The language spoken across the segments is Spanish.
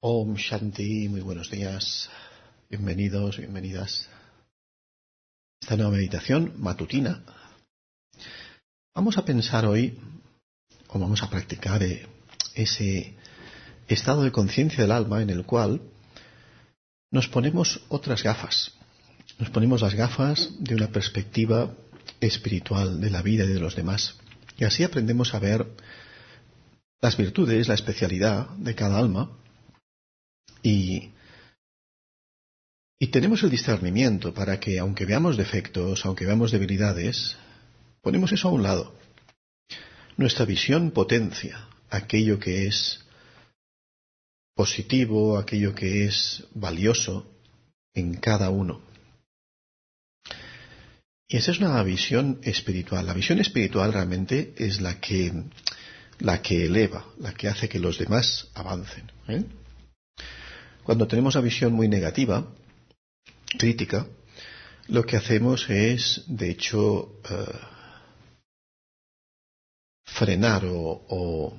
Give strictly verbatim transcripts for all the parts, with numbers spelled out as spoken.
Om Shanti, muy buenos días, bienvenidos, bienvenidas a esta nueva meditación matutina. Vamos a pensar hoy, o vamos a practicar eh, ese estado de conciencia del alma en el cual nos ponemos otras gafas. Nos ponemos las gafas de una perspectiva espiritual de la vida y de los demás. Y así aprendemos a ver las virtudes, la especialidad de cada alma. Y, y tenemos el discernimiento para que, aunque veamos defectos, aunque veamos debilidades, ponemos eso a un lado. Nuestra visión potencia aquello que es positivo, aquello que es valioso en cada uno. Y esa es una visión espiritual. La visión espiritual realmente es la que, la que eleva, la que hace que los demás avancen, ¿eh? Cuando tenemos una visión muy negativa, crítica, lo que hacemos es, de hecho, eh, frenar o, o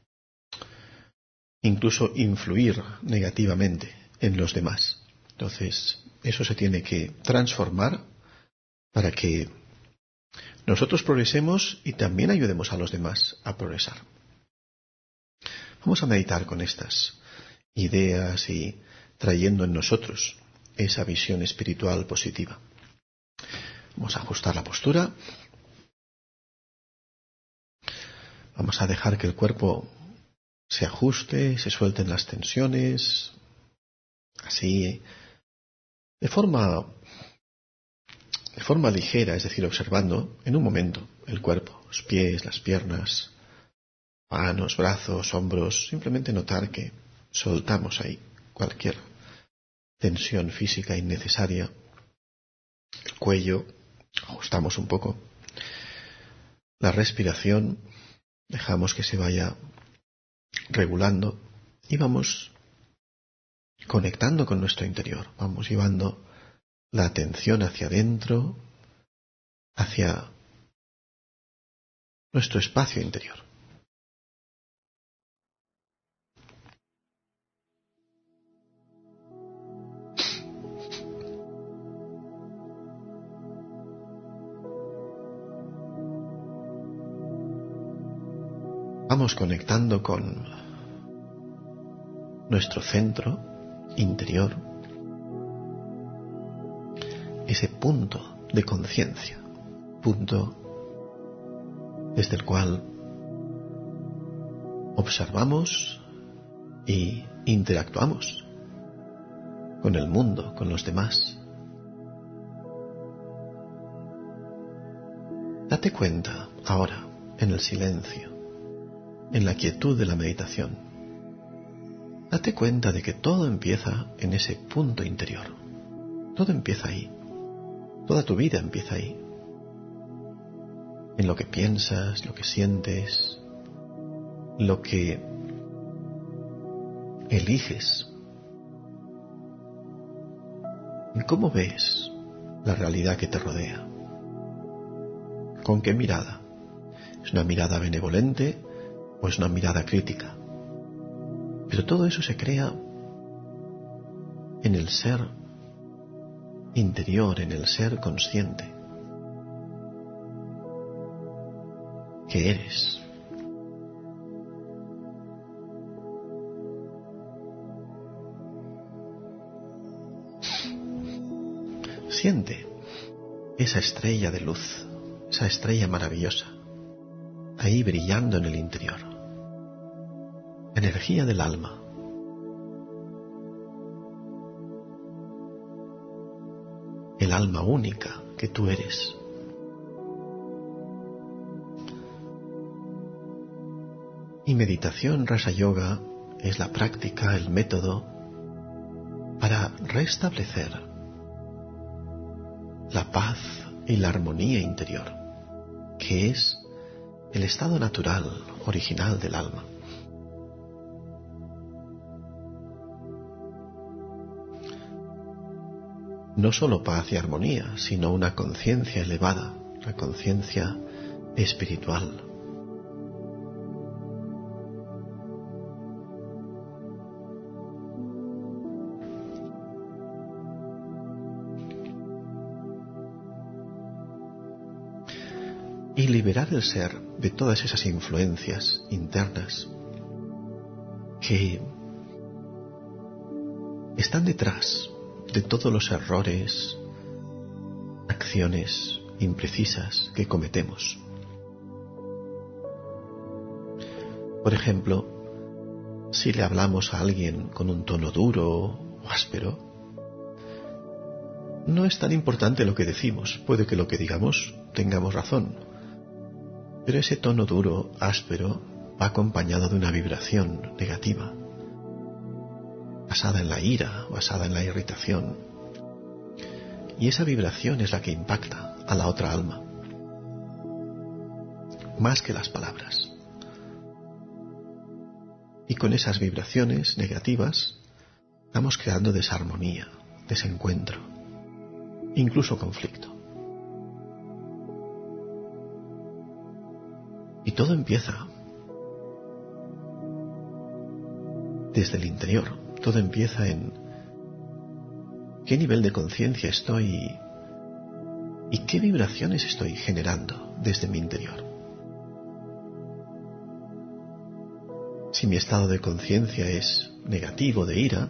incluso influir negativamente en los demás. Entonces, eso se tiene que transformar para que nosotros progresemos y también ayudemos a los demás a progresar. Vamos a meditar con estas ideas y trayendo en nosotros esa visión espiritual positiva. Vamos a ajustar la postura. Vamos a dejar que el cuerpo se ajuste, se suelten las tensiones, así, de forma, de forma ligera, es decir, observando en un momento el cuerpo, los pies, las piernas, manos, brazos, hombros, simplemente notar que soltamos ahí cualquier tensión física innecesaria, el cuello, ajustamos un poco, la respiración, dejamos que se vaya regulando y vamos conectando con nuestro interior, vamos llevando la atención hacia adentro, hacia nuestro espacio interior. Vamos conectando con nuestro centro interior, ese punto de conciencia, punto desde el cual observamos y interactuamos con el mundo, con los demás. Date cuenta ahora, en el silencio, en la quietud de la meditación, date cuenta de que todo empieza en ese punto interior. Todo empieza ahí. Toda tu vida empieza ahí. En lo que piensas, lo que sientes, lo que eliges. En cómo ves la realidad que te rodea. ¿Con qué mirada? ¿Es una mirada benevolente o es una mirada crítica? Pero todo eso se crea en el ser interior, en el ser consciente que eres. Siente esa estrella de luz, esa estrella maravillosa, ahí brillando en el interior. Energía del alma. El alma única que tú eres. Y meditación Raja Yoga es la práctica, el método para restablecer la paz y la armonía interior, que es el estado natural, original del alma. No solo paz y armonía, sino una conciencia elevada, una conciencia espiritual. y liberar el ser de todas esas influencias internas que están detrás de todos los errores, acciones imprecisas que cometemos. Por ejemplo, si le hablamos a alguien con un tono duro o áspero, no es tan importante lo que decimos. Puede que lo que digamos tengamos razón, pero ese tono duro, áspero, va acompañado de una vibración negativa, basada en la ira, basada en la irritación. Y esa vibración es la que impacta a la otra alma, más que las palabras. Y con esas vibraciones negativas estamos creando desarmonía, desencuentro, incluso conflicto. Y todo empieza desde el interior, todo empieza en qué nivel de conciencia estoy y qué vibraciones estoy generando desde mi interior. Si mi estado de conciencia es negativo, de ira,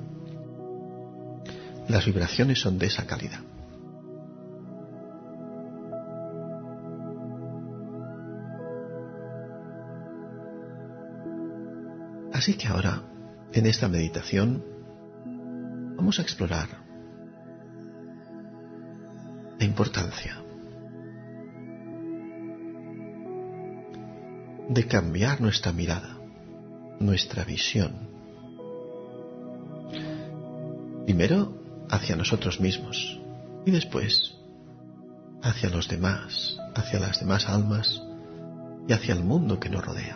las vibraciones son de esa calidad. Así que ahora, en esta meditación, vamos a explorar la importancia de cambiar nuestra mirada, nuestra visión. Primero hacia nosotros mismos y después hacia los demás, hacia las demás almas y hacia el mundo que nos rodea.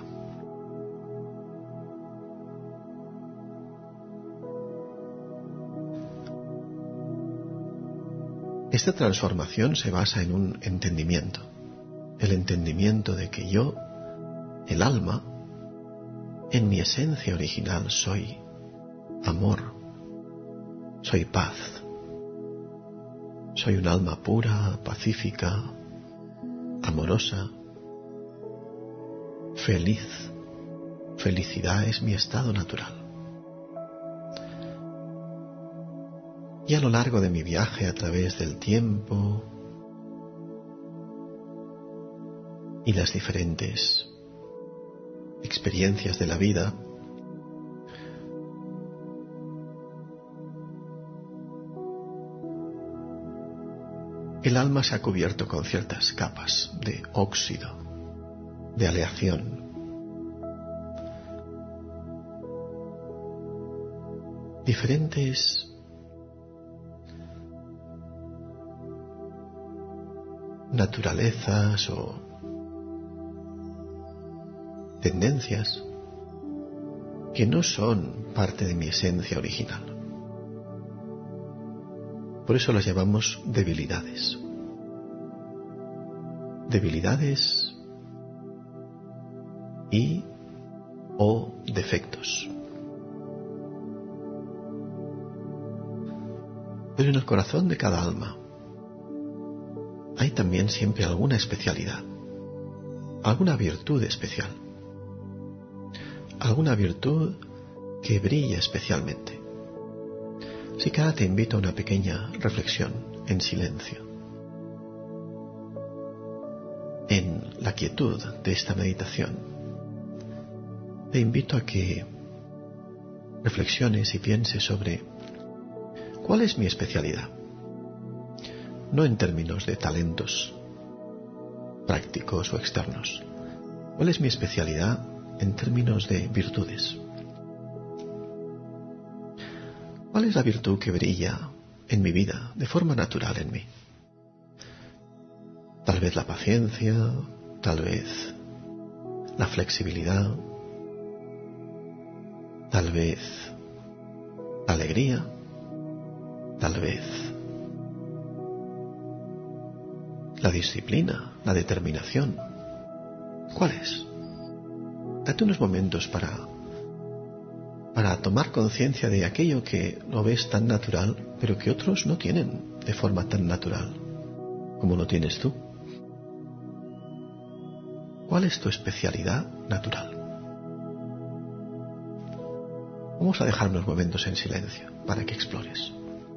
Esta transformación se basa en un entendimiento, el entendimiento de que yo, el alma, en mi esencia original soy amor, soy paz, soy un alma pura, pacífica, amorosa, feliz. Felicidad es mi estado natural. Y a lo largo de mi viaje a través del tiempo y las diferentes experiencias de la vida, el alma se ha cubierto con ciertas capas de óxido, de aleación. Diferentes naturalezas o tendencias que no son parte de mi esencia original. Por eso las llamamos debilidades. Debilidades y o defectos. Pero en el corazón de cada alma hay también siempre alguna especialidad, alguna virtud especial, alguna virtud que brilla especialmente. Así que ahora te invito a una pequeña reflexión en silencio, en la quietud de esta meditación. Te invito a que reflexiones y pienses sobre cuál es mi especialidad. No en términos de talentos prácticos o externos. ¿Cuál es mi especialidad en términos de virtudes? ¿Cuál es la virtud que brilla en mi vida de forma natural en mí? Tal vez la paciencia, tal vez la flexibilidad, tal vez la alegría, tal vez la disciplina, la determinación. ¿Cuál es? Date unos momentos para, para tomar conciencia de aquello que lo ves tan natural, pero que otros no tienen de forma tan natural como lo tienes tú. ¿cuál es tu especialidad natural? Vamos a dejar unos momentos en silencio para que explores.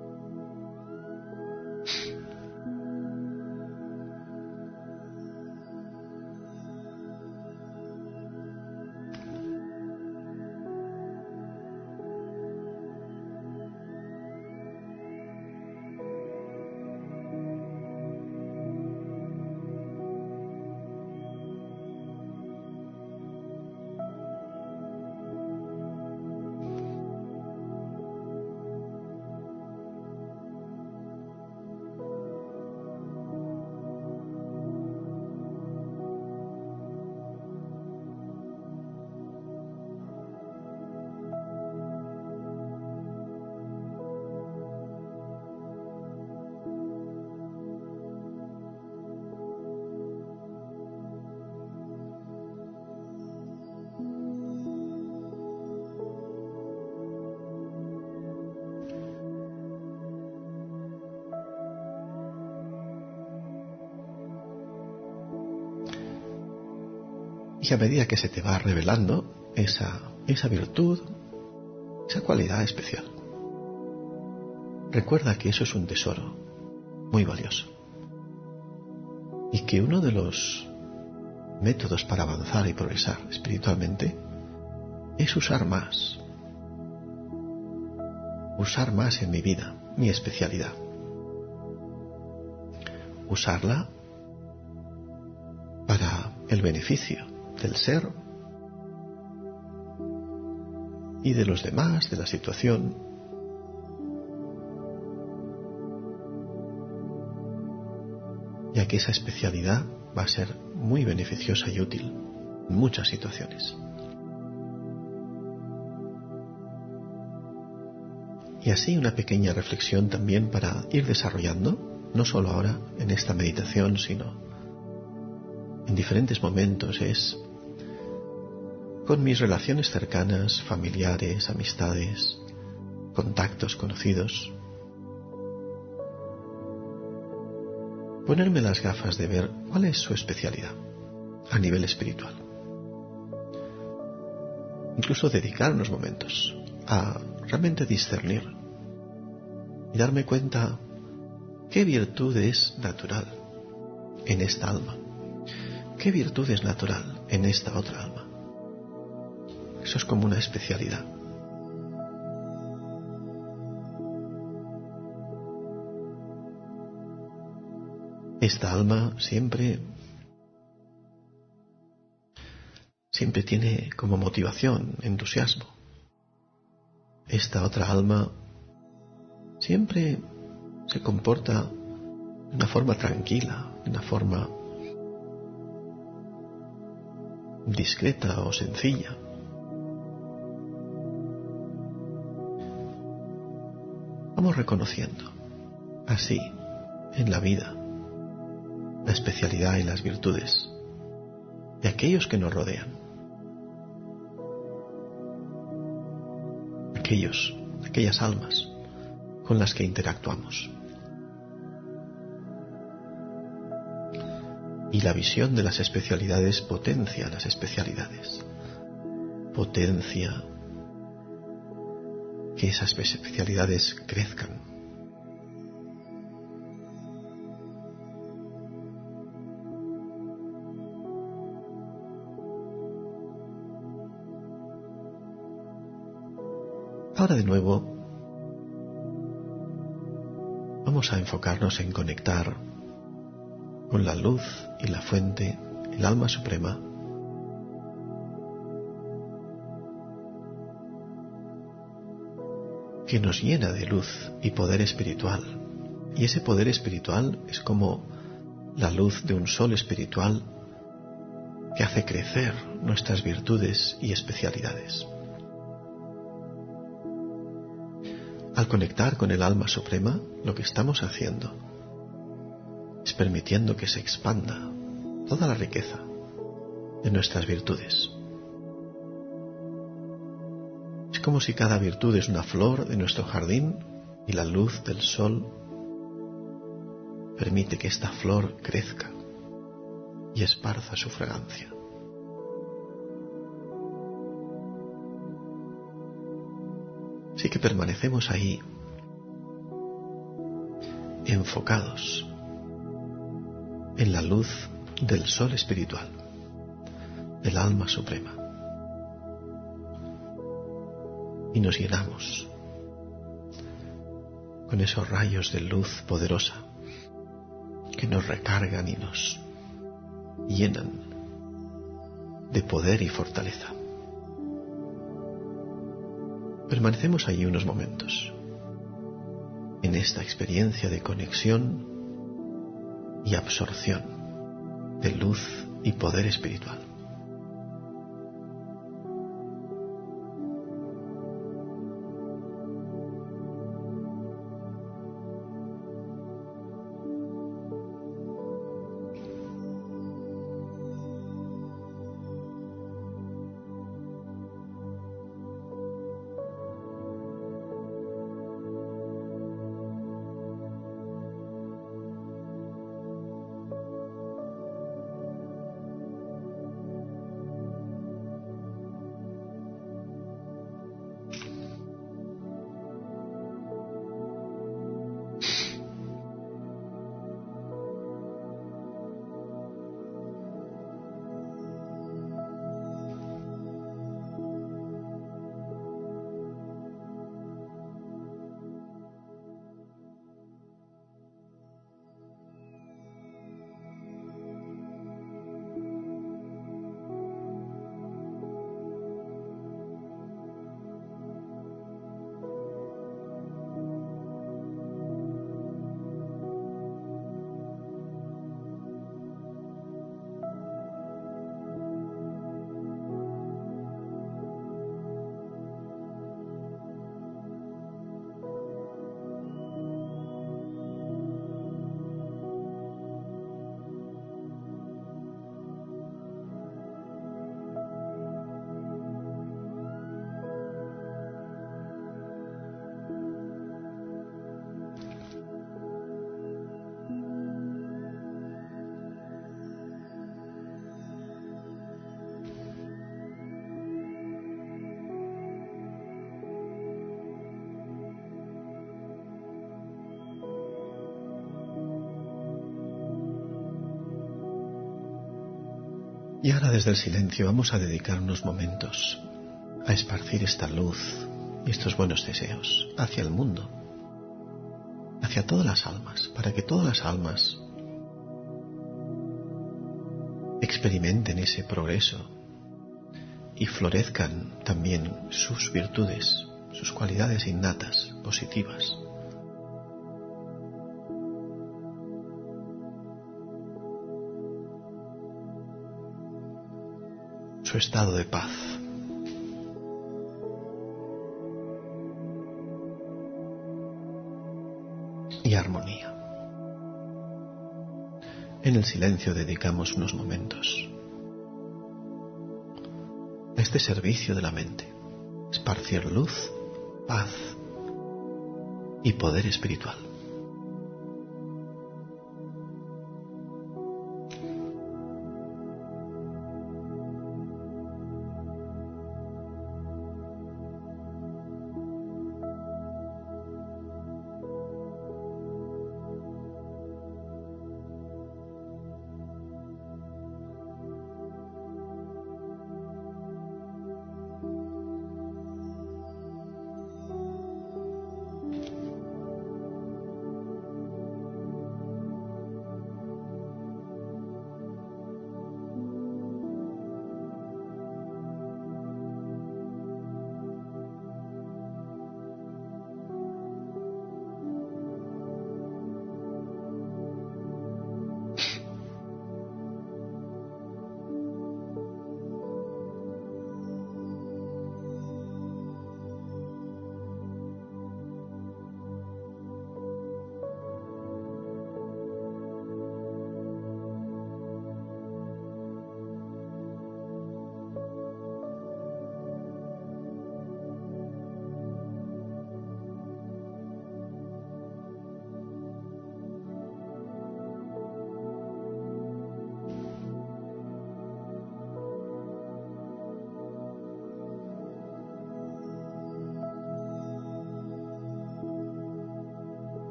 Y a medida que se te va revelando esa, esa virtud, esa cualidad especial, recuerda que eso es un tesoro muy valioso. Y que uno de los métodos para avanzar y progresar espiritualmente es usar más. Usar más en mi vida, mi especialidad. Usarla para el beneficio del ser y de los demás, de la situación. Ya que esa especialidad va a ser muy beneficiosa y útil en muchas situaciones. Y así una pequeña reflexión también para ir desarrollando, no solo ahora en esta meditación, sino en diferentes momentos, es con mis relaciones cercanas, familiares, amistades, contactos, conocidos, ponerme las gafas de ver cuál es su especialidad a nivel espiritual. Incluso dedicar unos momentos a realmente discernir y darme cuenta qué virtud es natural en esta alma, qué virtud es natural en esta otra alma. Eso es como una especialidad. Esta alma siempre, siempre tiene como motivación, entusiasmo. Esta otra alma siempre se comporta de una forma tranquila, de una forma discreta o sencilla. Vamos reconociendo así en la vida la especialidad y las virtudes de aquellos que nos rodean, aquellos, aquellas almas con las que interactuamos. Y la visión de las especialidades potencia las especialidades, potencia que esas especialidades crezcan. Ahora de nuevo vamos a enfocarnos en conectar con la luz y la fuente, el alma suprema, que nos llena de luz y poder espiritual. Y ese poder espiritual es como la luz de un sol espiritual que hace crecer nuestras virtudes y especialidades. Al conectar con el alma suprema, lo que estamos haciendo es permitiendo que se expanda toda la riqueza de nuestras virtudes. Es como si cada virtud es una flor de nuestro jardín y la luz del sol permite que esta flor crezca y esparza su fragancia. sí que permanecemos ahí, enfocados en la luz del sol espiritual, del alma suprema. Y nos llenamos con esos rayos de luz poderosa que nos recargan y nos llenan de poder y fortaleza. Permanecemos allí unos momentos, en esta experiencia de conexión y absorción de luz y poder espiritual. Y ahora desde el silencio vamos a dedicar unos momentos a esparcir esta luz y estos buenos deseos hacia el mundo, hacia todas las almas, para que todas las almas experimenten ese progreso y florezcan también sus virtudes, sus cualidades innatas, positivas. Su estado de paz. Y armonía. En el silencio dedicamos unos momentos a este servicio de la mente, esparcir luz, paz y poder espiritual.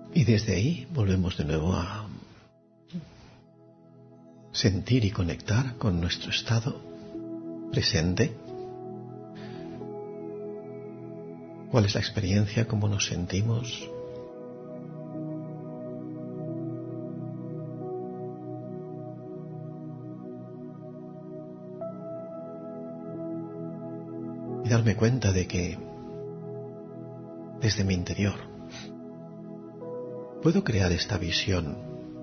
Y desde ahí volvemos de nuevo a sentir y conectar con nuestro estado presente. ¿Cuál es la experiencia? ¿Cómo nos sentimos? Y darme cuenta de que desde mi interior puedo crear esta visión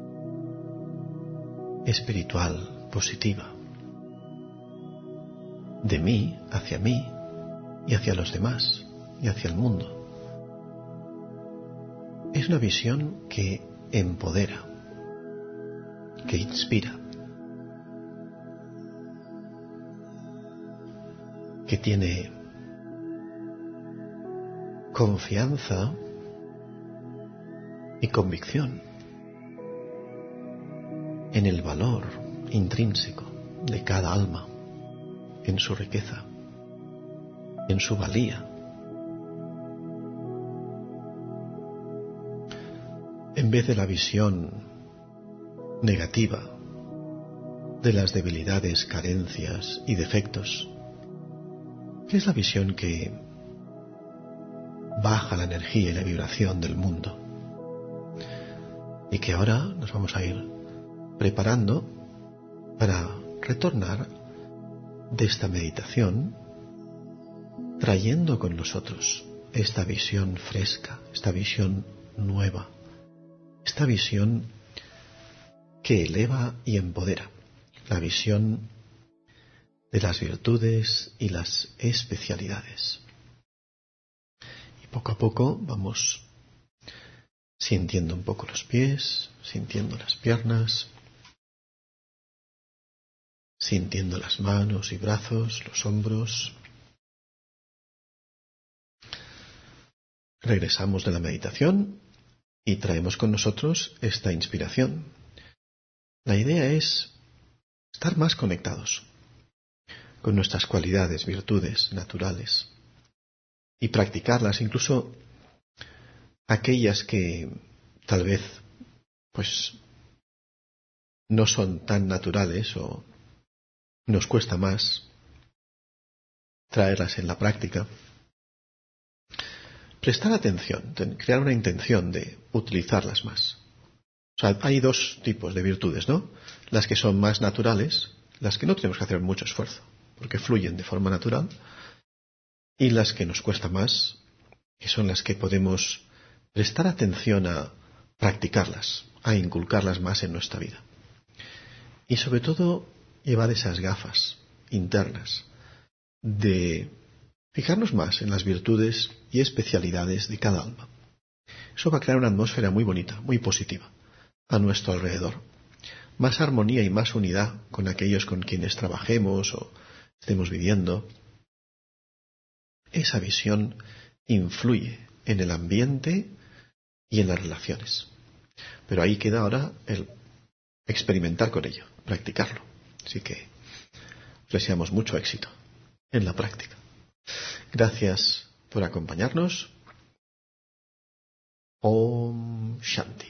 espiritual positiva de mí hacia mí y hacia los demás y hacia el mundo. Es una visión que empodera, que inspira, que tiene confianza y convicción en el valor intrínseco de cada alma, en su riqueza, en su valía. En vez de la visión negativa de las debilidades, carencias y defectos, que es la visión que baja la energía y la vibración del mundo, y que ahora nos vamos a ir preparando para retornar de esta meditación, trayendo con nosotros esta visión fresca, esta visión nueva, esta visión que eleva y empodera, la visión de las virtudes y las especialidades. Y poco a poco vamos sintiendo un poco los pies, sintiendo las piernas, sintiendo las manos y brazos, los hombros. Regresamos de la meditación y traemos con nosotros esta inspiración. La idea es estar más conectados con nuestras cualidades, virtudes naturales y practicarlas, incluso aquellas que tal vez pues no son tan naturales o nos cuesta más traerlas en la práctica. Prestar atención, crear una intención de utilizarlas más. O sea, hay dos tipos de virtudes, ¿no? Las que son más naturales, las que no tenemos que hacer mucho esfuerzo, porque fluyen de forma natural, y las que nos cuesta más, que son las que podemos prestar atención a practicarlas, a inculcarlas más en nuestra vida. Y sobre todo, llevar esas gafas internas de fijarnos más en las virtudes y especialidades de cada alma. Eso va a crear una atmósfera muy bonita, muy positiva a nuestro alrededor. Más armonía y más unidad con aquellos con quienes trabajemos o estemos viviendo. Esa visión influye en el ambiente y en las relaciones. Pero ahí queda ahora el experimentar con ello, practicarlo. Así que deseamos mucho éxito en la práctica. Gracias por acompañarnos. Om Shanti.